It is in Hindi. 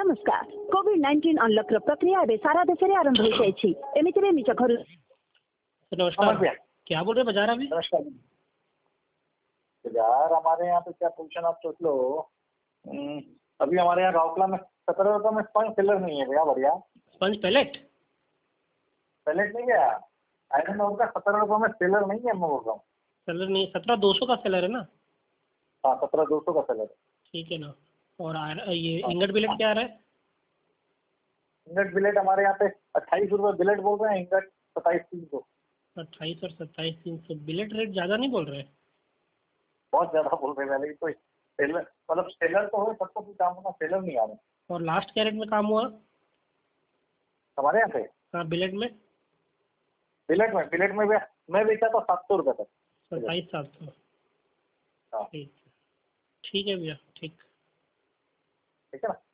नमस्कार। कोविड-19 अनलॉक प्रक्रिया अबे सारा देश रे आरंभ हो जाई छी। एमिति रे निज घर नमस्कार भैया। क्या बोल रहे बाजार अभी? नमस्कार यार, हमारे यहाँ पे क्या पोजीशन आप सोच लो। अभी हमारे यहाँ राउरकेला में 17 रुपये में स्पंज सेलर नहीं है भैया। बढ़िया स्पंज पैलेट पैलेट नहीं गया। आयरन और का 17 रुपये में सेलर नहीं है, मैं बोल रहा हूँ। सेलर नहीं, 17,200 का सेलर है ना? हाँ 17,200 का सेलर है। ठीक है ना। और ये इंगट बिलेट क्या आ रहा है? इंगट बिलेट हमारे यहाँ पे 28 रुपये बिलेट बोल रहे हैं। इंगट 27,300। 28 और 27,300 बिलेट रेट ज़्यादा नहीं बोल रहे? बहुत ज्यादा बोल रहे हैं, लेकिन कोई सेलर मतलब सेलर तो हो, सबको भी काम होना, सेलर नहीं आ रहे और लास्ट क्या रेट में काम हुआ हमारे यहाँ पे। हाँ बिलेट में? बिलेट में भी मैं बेचा तो 700 रुपये तक। 27,700। हाँ ठीक है भैया, ठीक। ठीक है ना।